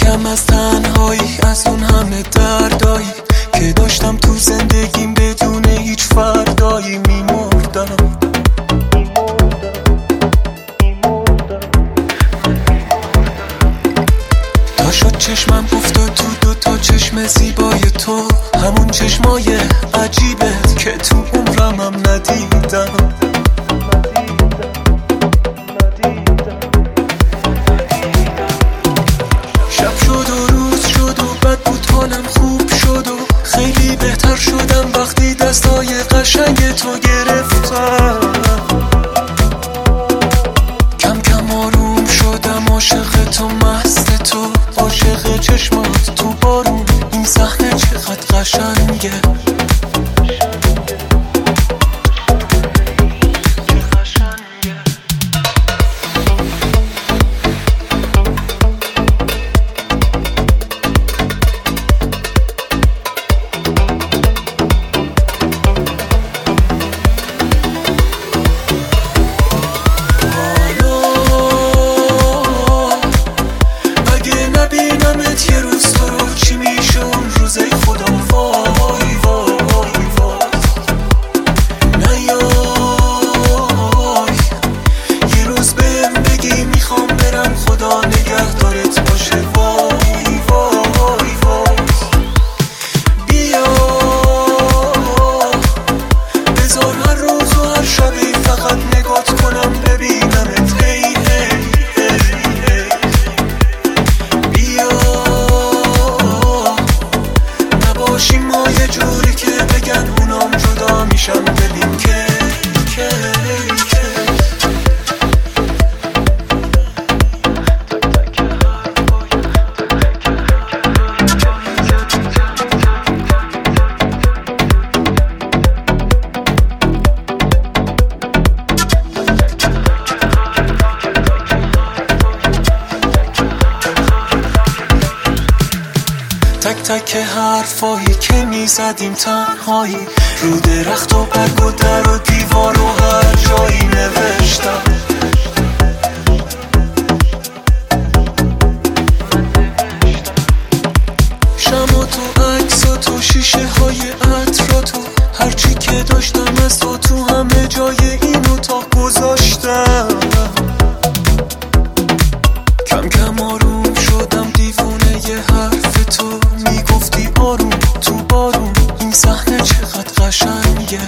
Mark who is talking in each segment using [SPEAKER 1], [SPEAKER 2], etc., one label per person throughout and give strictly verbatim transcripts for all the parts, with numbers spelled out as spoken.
[SPEAKER 1] میرم از تنهایی، از اون همه دردایی که داشتم تو زندگیم بدون هیچ فردایی. میمردم تا شد چشمم افتاد تو دو تا چشم زیبای تو، همون چشمای عجیبت که تو عمرم ندیدم. شب شد و روز شد و بد بود حالم خوب شد و خیلی بهتر شدم وقتی دستای قشنگ تو گرفتم. کم کم آروم شدم، عاشق تو مست تو، عاشق چشمات تو بارون. این صحنه چقدر قشنگه. تک تک حرفایی که میزدیم تنهایی، رو درخت و برگ و در و دیوار و هر جایی نوشتم. شم و تو عکس و تو شیشه های عطر و تو هرچی که داشتم از تو تو همه جای این اتاق گذاشتم. کم کم آروم شدم، دیوونه ی حرف تو میگفتی آروم تو بارون. این صحنه چقدر قشنگه.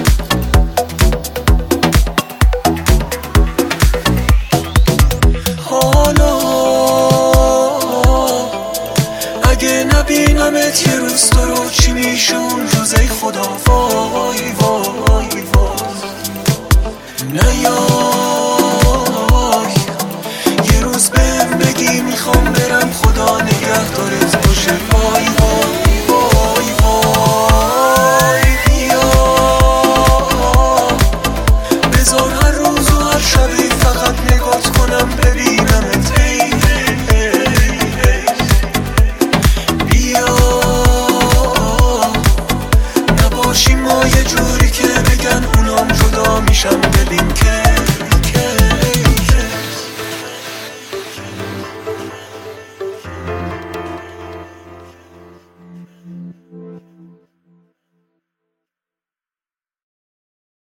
[SPEAKER 1] حالا اگه نبینمت یه روز تو رو چی میشه اون روزه خدا؟ وای وای وای نیای یه روز بهم بگی میخوام برم، خدا نگهدارت باشه. وای وای وای وای بیا بذار هر روز و هر شبی فقط نگات کنم ببینمت. ای ای ای بیا نباشیم ما یه جوری که بگن اونام جدا میشن. ببین که